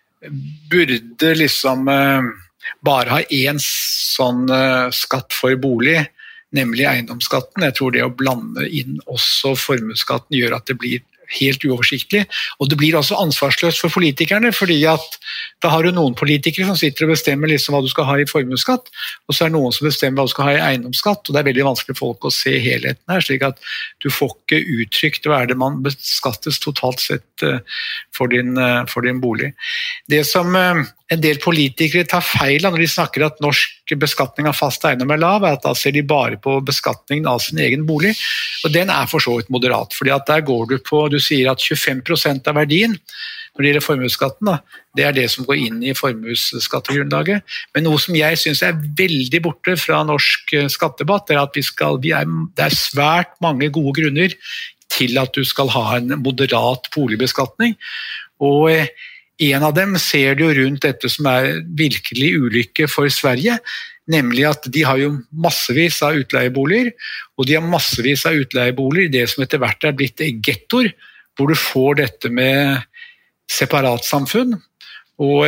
burde liksom bare ha en sånn skatt for bolig, nemlig eiendomsskatten. Jeg tror det å blande inn også formuesskatten gjør at det blir helt uoversiktlig, og det blir også ansvarsløst for politikerne, fordi at da har du noen politikere som sitter og bestemmer liksom hva du skal ha i formuesskatt, og så er det noen som bestemmer hva du skal ha i eiendomsskatt, og det er veldig vanskelig for folk å se helheten her, slik at du får ikke uttrykt hva er det man beskattes totalt sett for din, for din bolig. Det som en del politikere tar feil av når de snakker at norsk beskatning av fast eiendom er lav, er at da ser de bare på beskatningen av sin egen bolig, og den er for så vidt moderat, fordi at der går du på, du sier at tjuefem prosent av verdien når det gjelder formuesskatten, da, det er det som går inn i formuesskattegrunnlaget. Men noe som jeg synes er veldig borte fra norsk skattedebatt, er at vi skal, vi er, det er svært mange gode grunner til at du skal ha en moderat boligbeskatning, og en av dem ser du rundt dette som er virkelig ulykke for Sverige, nemlig at de har jo massevis av utleieboliger, og de har massevis av utleieboliger i det som etter hvert er blitt gettoer, hvor du får dette med separatsamfunn og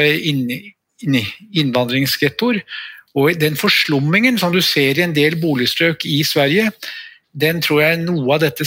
innvandringsgettoer, og den forslummingen som du ser i en del boligstrøk i Sverige, den tror jeg er noe av dette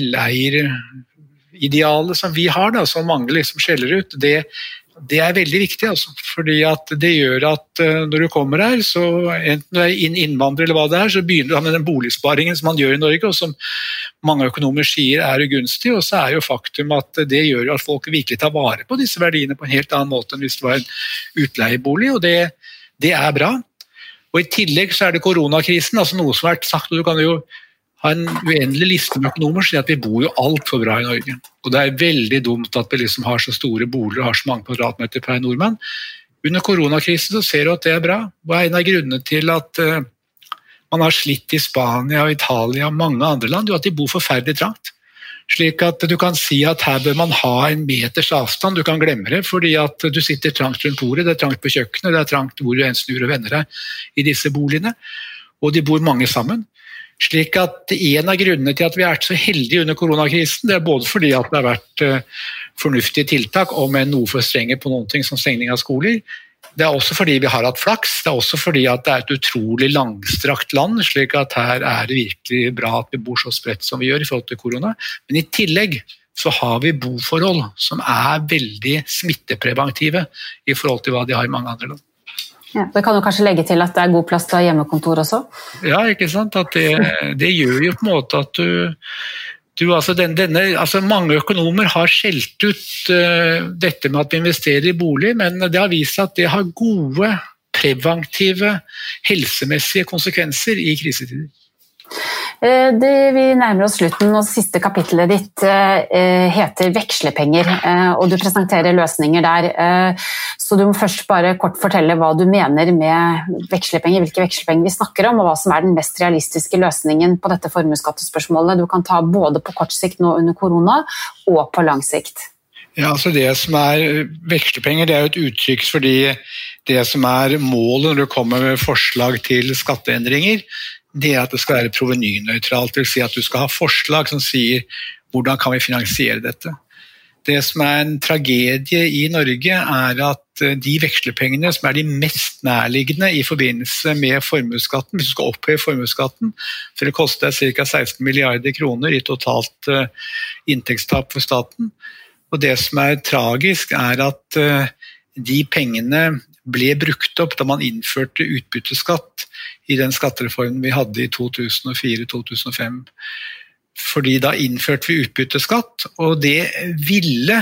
selveiridealet som vi har, da, som mange liksom skjeller ut, det Det er veldig viktig, altså, fordi at det gjør at uh, når du kommer her, så enten du er innvandrer eller hva det er, så begynner du med den boligsparingen som man gjør i Norge, og som mange økonomer sier er ugunstig, og så er jo faktum at det gjør at folk virkelig tar vare på disse verdiene på en helt annen måte enn hvis det var en utleiebolig, og det, det er bra. Og i tillegg så er det koronakrisen, altså noe som har vært sagt, og du kan jo ha en uendelig liste med økonomer, så at vi bor jo alt for bra i Norge. Og det er veldig dumt at vi liksom har så store boliger og har så mange kvadratmeter per nordmann. Under koronakrisen så ser du at det er bra. Og en av grunnene til at uh, man har slitt i Spania og Italia og mange andre land, er at de bor forferdelig trangt. Slik at du kan si at her bør man ha en meters avstand, du kan glemme det, fordi at du sitter trangt rundt bordet, det er trangt på kjøkkenet, det er trangt hvor du en snur og vender deg i disse boligene, og de bor mange sammen. Slik at en av grunnene til at vi har vært så heldige under koronakrisen, det er både fordi at det har vært fornuftige tiltak, om en noe for strenge på noen ting som stengning av skoler. Det er også fordi vi har hatt flaks, det er også fordi at det er et utrolig langstrakt land, slik at her er det virkelig bra at vi bor så spredt som vi gjør i forhold til korona. Men i tillegg så har vi boforhold som er veldig smittepreventive i forhold til hva de har i mange andre land. Ja, det kan jo kanskje legge til at det er god plass til å ha hjemmekontor også? Ja, ikke sant? At det, det gjør jo på en måte at du, du altså den, denne, altså mange økonomer har skjelt ut uh, dette med at vi investerer i bolig, men det har vist seg at det har gode, preventive, helsemessige konsekvenser i krisetider. Det, vi nærmer oss slutten, og siste kapittelet ditt eh, heter vekslepenger, eh, og du presenterer løsninger der. Eh, så du må først bare kort fortelle hva du mener med vekslepenger, hvilke vekslepenger vi snakker om, og hva som er den mest realistiske løsningen på dette formuesskattespørsmålet du kan ta både på kort sikt nå under korona, og på lang sikt. Ja, altså det som er vekslepenger, det er jo et uttrykk fordi det som er målet når du kommer med forslag til skatteendringer, det er at det skal være provenynøytralt, det vil si at du skal ha forslag som sier hvordan kan vi finansiere dette. Det som er en tragedie i Norge er at de vekslepengene som er de mest nærliggende i forbindelse med formuesskatten, hvis du skal opphøye formuesskatten, så det koster ca. seksten milliarder kroner i totalt inntektstap for staten. Og det som er tragisk er at de pengene ble brukt opp da man innførte utbytteskatt i den skattereformen vi hadde i to tusen og fire til to tusen og fem. Fordi da innførte vi utbytteskatt, og det ville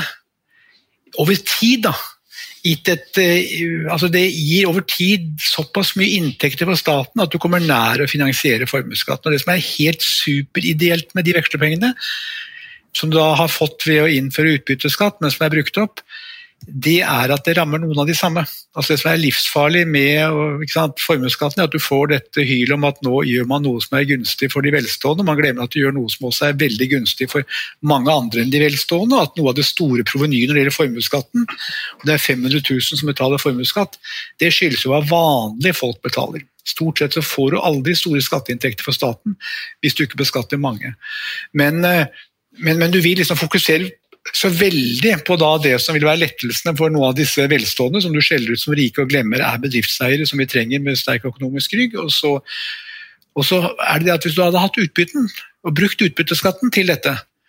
over tid da, gitt et, altså det gir over tid såpass mye inntekter for staten at du kommer nær å finansiere formuesskatten. Og det som er helt superideelt med de vekslepengene, som du da har fått ved å innføre utbytteskatt, men som er brukt opp, det er at det rammer noen av de samme. Altså det som er livsfarlig med ikke sant, formuesskatten er at du får dette hyl om at nå gjør man noe som er gunstig for de velstående, man glemmer at du gjør noe som også er veldig gunstig for mange andre enn de velstående, og at noe av det store provenyet når det gjelder formuesskatten, og det er fem hundre tusen som betaler formuesskatt, det skyldes jo hva vanlige folk betaler. Stort sett så får du aldri store skatteinntekter for staten hvis du ikke beskatter mange. Men, men, men du vil liksom fokusere så veldig på da det som vil være lettelsene for noen av disse velstående, som du skjeller ut som rike og glemmer er bedriftseiere som vi trenger med sterk økonomisk rygg. Og så, og så er det det at hvis du hadde hatt utbytten og brukt utbytteskatten til dette,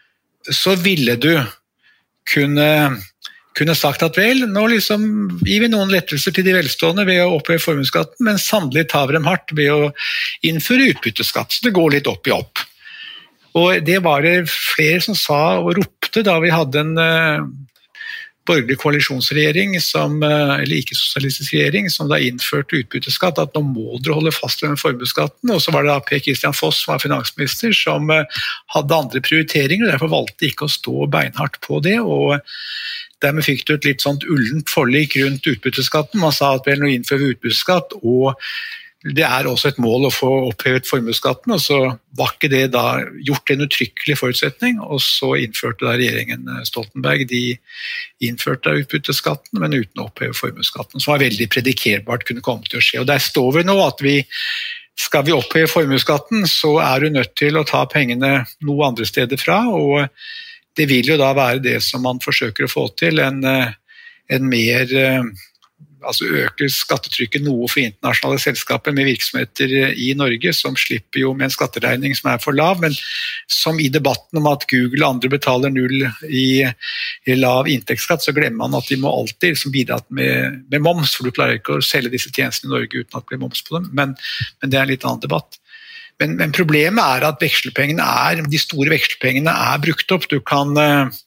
så ville du kunne, kunne sagt at vel, nå liksom gir vi noen lettelser til de velstående ved å oppheve formuesskatten, men sannelig tar vi dem hardt ved å innføre utbytteskatt, så det går litt opp i opp. Og det var det flere som sa og ropte da vi hadde en uh, borgerlig koalisjonsregjering, som, uh, eller ikke-sosialistisk regjering, som da innførte utbytteskatt, at nå må dere holde fast ved den formuesskatten. Og så var det da Per Kristian Foss som var finansminister, som uh, hadde andre prioriteringer, og derfor valgte ikke å stå beinhardt på det, og dermed fikk du et litt sånt ullent forlik rundt utbytteskatten. Man sa at vel, nå innfører vi utbytteskatt, og det er også et mål å få opphevet formuesskatten, og så var ikke det da gjort en uttrykkelig forutsetning, og så innførte da regjeringen Stoltenberg, de innførte utbytteskatten, men uten å oppheve formuesskatten, som var veldig predikerbart kunne komme til å skje. Og der står vi nå at vi, skal vi oppheve formuesskatten, så er du nødt til å ta pengene noe andre steder fra, og det vil jo da være det som man forsøker å få til, en, en mer altså øker skattetrykket noe for internasjonale selskaper med virksomheter i Norge, som slipper jo med en skatteregning som er for lav, men som i debatten om at Google og andre betaler null i, i lav inntektsskatt, så glemmer man at de må alltid liksom bidra med, med moms, for du klarer ikke å selge disse tjenestene i Norge uten at det blir moms på dem, men, men det er en litt annen debatt. Men, men problemet er at vekslepengene er, de store vekslepengene er brukt opp. Du kan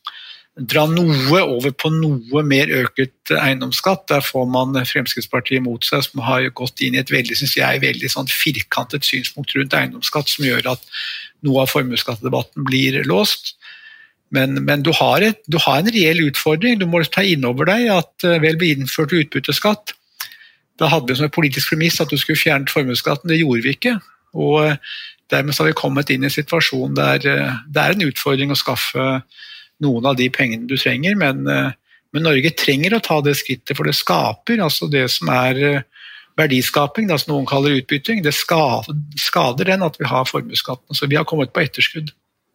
dra noe over på noe mer øket eiendomsskatt. Der får man Fremskrittspartiet mot seg, som har gått inn i et veldig, synes jeg, veldig sånn firkantet synspunkt rundt eiendomsskatt, som gjør at noe av formuesskattedebatten blir låst. Men, men du, har et, du har en reell utfordring. Du må ta inn over deg at vel ble innført utbytteskatt. Da hadde vi som et politisk premiss at du skulle fjerne formuesskatten. Det gjorde vi ikke. Og dermed så har vi kommet inn i en situasjon der det er en utfordring å skaffe noen av de pengene du trenger, men, men Norge trenger å ta det skrittet, for det skaper altså det som er verdiskaping, det som noen kaller utbytting, det skader, skader den at vi har formuesskatten, så vi har kommet på etterskudd.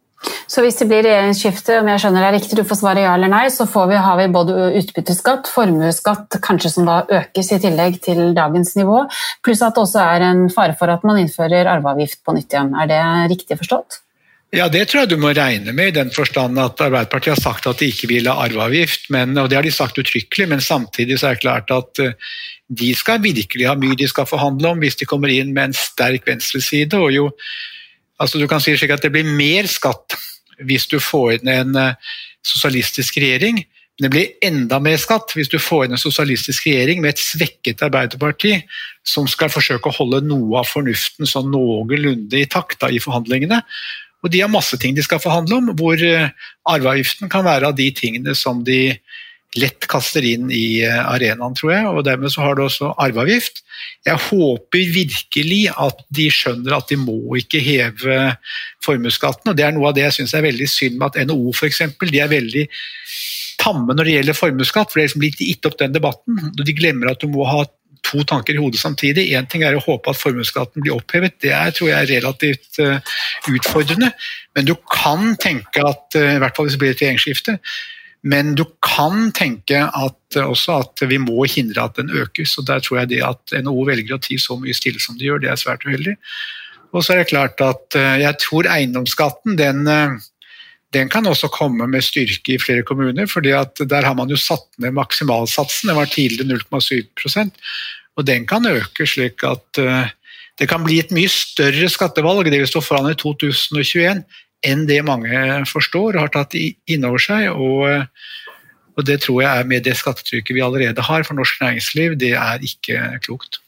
Så hvis det blir regjeringsskifte, om jeg skjønner det er riktig, du får svare ja eller nei, så får vi, har vi både utbytteskatt, formuesskatt, kanskje som da økes i tillegg til dagens nivå, pluss at det også er en fare for at man innfører arveavgift på nytt igjen. Er det riktig forstått? Ja, det tror jeg du må regne med i den forstand at Arbeiderpartiet har sagt at de ikke vil ha arveavgift, men, og det har de sagt uttrykkelig, men samtidig så er det klart at de skal virkelig ha mye de skal forhandle om hvis de kommer inn med en sterk venstreside, og jo, altså du kan si slik at det blir mer skatt hvis du får inn en sosialistisk regjering, men det blir enda mer skatt hvis du får inn en sosialistisk regjering med et svekket Arbeiderparti som skal forsøke å holde noe av fornuften sånn noenlunde i takt da, i forhandlingene. Og de har masse ting de skal forhandle om, hvor arveavgiften kan være av de tingene som de lett kaster inn i arenaen, tror jeg, og dermed så har du også arveavgift. Jeg håper virkelig at de skjønner at de må ikke heve formuesskatten, og det er noe av det jeg synes er veldig synd med at N H O for eksempel, de er veldig tamme når det gjelder formuesskatt, for det er liksom litt gitt opp den debatten, og de glemmer at du må ha to tanker i hodet samtidig. En ting er å håpe at formuesskatten blir opphevet, det er, tror jeg er relativt uh, utfordrende, men du kan tenke at, uh, i hvert fall hvis det blir et regjeringsskifte, men du kan tenke at, uh, også at vi må hindre at den økes, og der tror jeg det at N H O velger å tie så mye stille som de gjør, det er svært uheldig. Og så er det klart at uh, jeg tror eiendomsskatten, den, uh, den kan også komme med styrke i flere kommuner, fordi at der har man jo satt ned maksimalsatsen, det var tidligere null komma syv prosent, og den kan øke slik at uh, det kan bli et mye større skattevalg, det vi står foran i to tusen og tjueen, enn det mange forstår og har tatt inn over seg, og, og det tror jeg er med det skattetrykket vi allerede har for norsk næringsliv, det er ikke klokt.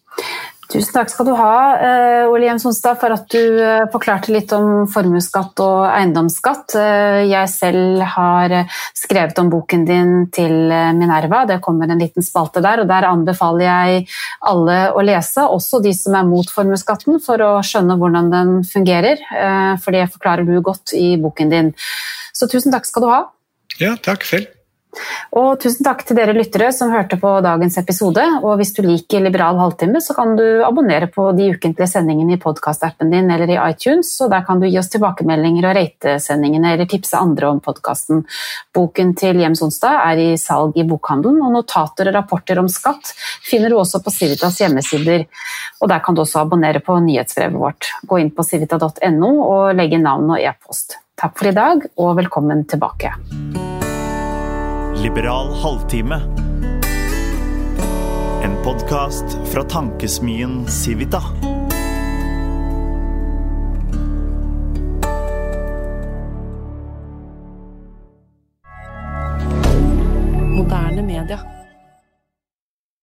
Tusen takk skal du ha, Ole Jems Onstad, for at du forklarte litt om formuesskatt og eiendomsskatt. Jeg selv har skrevet om boken din til Minerva, det kommer en liten spalte der, og der anbefaler jeg alle å lese, også de som er mot formuesskatten, for å skjønne hvordan den fungerer, for det forklarer du godt i boken din. Så tusen takk skal du ha. Ja, takk selv. Og tusen takk til dere lyttere som hørte på dagens episode, og hvis du liker Liberal halvtime, så kan du abonnere på de ukentlige sendingene i podcast-appen din eller i iTunes, og der kan du gi oss tilbakemeldinger og rate sendingene eller tipse andre om podcasten. Boken til Jems onsdag er i salg i bokhandelen, og notater og rapporter om skatt finner du også på Civitas hjemmesider, og der kan du også abonnere på nyhetsbrevet vårt. Gå inn på civita punktum no og legge navn og e-post. Takk for i dag, og velkommen tilbake. Liberal halvtime. En podcast fra tankesmien Civita. Moderne media.